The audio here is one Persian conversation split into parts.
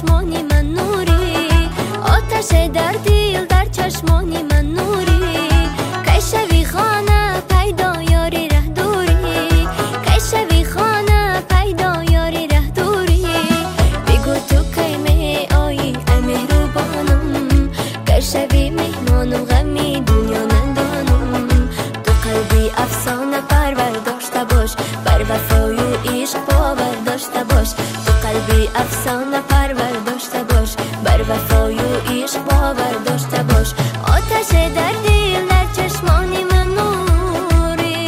چشمانی من نوری، آتش در دل در چشمانی من نوری. کی شوی خانه پیدا یاری ره دوری، کی شوی خانه پیدا یاری ره دوری. بگو تو کی می آیی ای مهربانم، کی شوی مهمانم غمی دنیا ندانم. تو قلبی افسانه پرور داشته باش، بر وفای و عشق باور داشته باش. تو قلبی افسانه پرور داشته باش، بر وفای و عشق باور داشته باش. آتش در دل در چشمانی من نوری.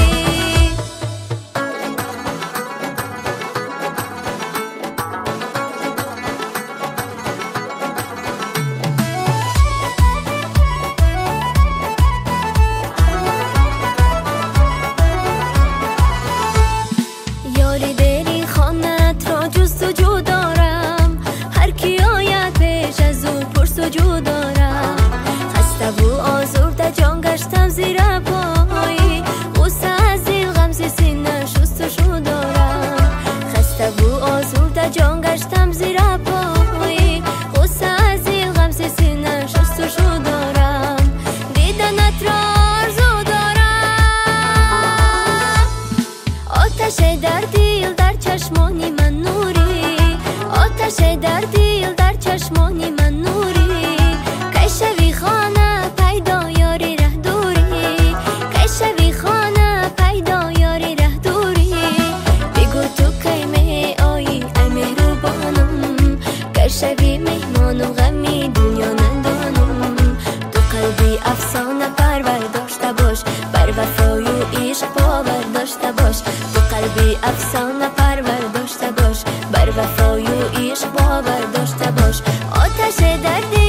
یاری دری خانت را جستجو دارم، هر کی آید پیش از او پرسجو دارم. خسته و آزرده جان گشتم زیر پای، غصه از دل غم ز سینه شستشو دارم. خسته و آزرده جان گشتم زیر پای، غصه از دل غم ز سینه شستشو دارم. دیدنت را آرزو دارم، آتش در دل در چشمانی من نوری، آتش در دل در چشمانی من نوری. کی شوی خانه پیدا یاری ره دوری، کی شوی خانه پیدا یاری ره دوری. بگو تو کی می آیی ای مهربانم، کی شوی مهمانم غمی دنیا ندانم. تو قلبی افسانه پرور داشته باش، بر وفای و عشق باور داشته باش. تو قلبی افسانه پرور داشته باش، بر وفای و عشق باور داشته باش. آتش در